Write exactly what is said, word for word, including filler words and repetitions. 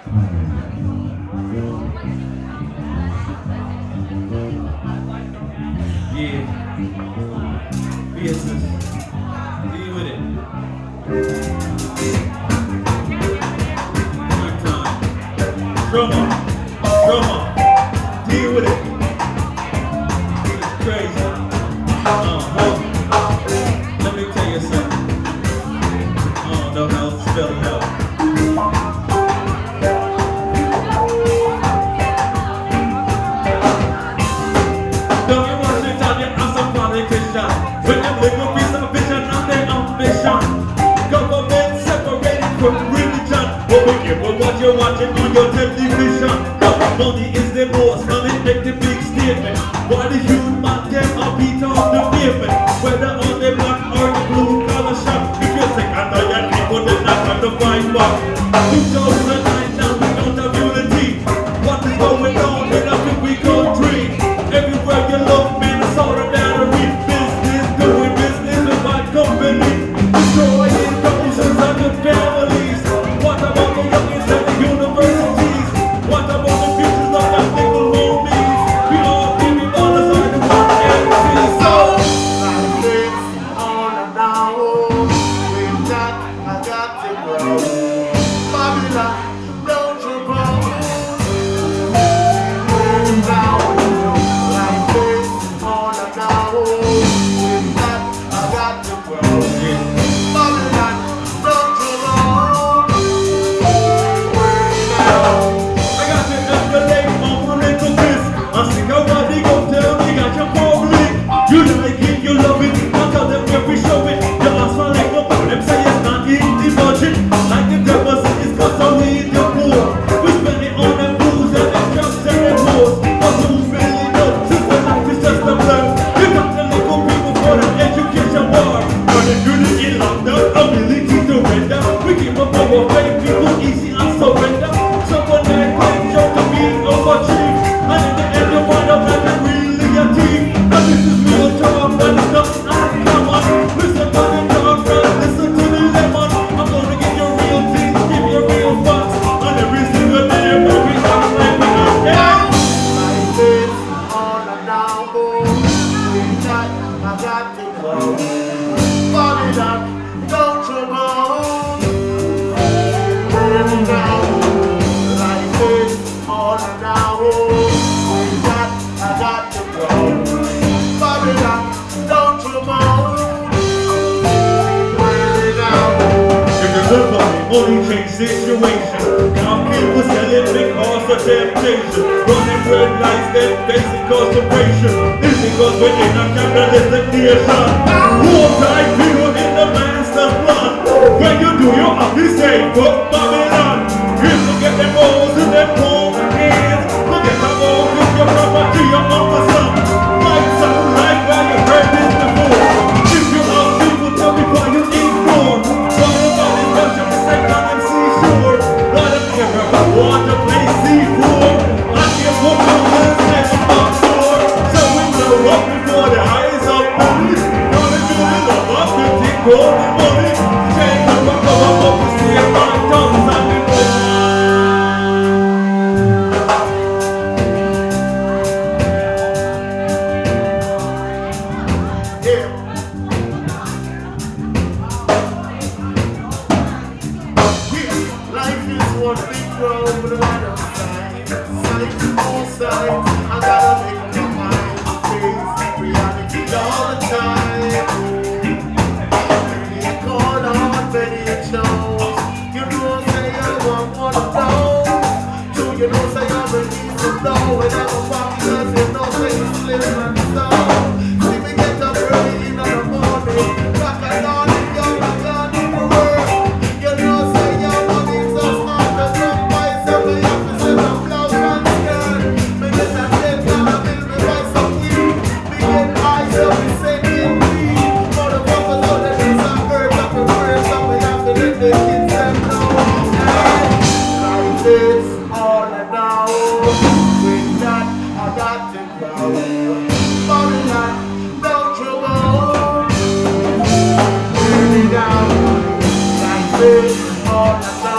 Yeah. Business. Deal with it. One time. Drummer. Drummer. Deal with it. It's crazy. Uh-huh. Let me tell you something. I don't know how to spell it out. Don't you want to tell you I'm some politician? When them little piece of vision and their ambition. Government separated from religion. But we give up what you're watching on your television. Money is the boss, money make the big statement. Why the human them are beat on the pavement? Whether on the black or the blue collar shop. If you're sick and tired, people then not time to fight back. two thousand nine now we don't have unity. What is going on in a big country? Everywhere you look, man, it's all a battery. Business, doing business with my company. Destroying thousands of the families. What about the youngest at the universities? What about the futures of the single homies? We all give me dollars on the one and see. So, like this, on and down. With that, I got to grow. Babylon, don't you grow. With down. Like this, on and down. With that, I got to grow. Babylon, don't you grow. With down. I got to escalate on a little this. I think I want to go tell me got your public. You like it, you love it. I tell them every show it. You ask for like no them say it's not in the budget. Like the devil says it's cause I need the poor. We spend it on them booze and them drugs and them whores. But who really knows? Sister life is just a blur. You got the local people for the education war. Running through the in lockdown, ability to render. We keep up our faith, people easy and surrender. Someone that claims you're to be overachieved. And in the end you find out that they're really a team. And this is real talk, and it's not uncommon. Listen to the talk, and listen to the lemon. I'm gonna give you real things, give you real facts. And every single day I'm gonna be on the way with us. Yeah. Like this, on and down. With that, I got to grow. Babylon, don't you grow. With down. Like this, on and down. With that, I got to grow. Babylon, don't you grow. With down. If you look for me, money change situation. Now people selling because of temptation. Running red lights, then facing incarceration. It's because we're in a capitalistic nation. War time, people in the master's blood. When you do your ugly say, fuck Babylon. If you get them balls in them palm hands, look at the balls with your property, your mama's son. Like something like where you heard this before. If you ask people, tell me why you ignore. Talking about it, but you say down and seashore. Not a care about water, play seafood. I can't walk on this next box door. So we blow up before the eyes of police. Gonna do the love up to take all the money. Change up a cover up to see if my tongues and the Life is one big road with a lot of signs. Signs, all signs. I gotta make my mind face reality all the time. Many a call on, many a chose. You know, say I want one of those. Do you know, say I release the flow. And I'm a fuck because you know, say it's living on the stone. See me get up early in the morning. Rock a dawn and young and gone in the world. You know, say your money's so smart. There's no price. Every officer of blouse and skirt. Me get a dead now, I will be by some weed. Me get high, so we say in weed. Motherfuckers know that it's a hurt up and worse. So we have to let the kids them know. Like this, all and now. With that, I got to grow. Babylon, don't you go. Turn me down. Like this, all and now.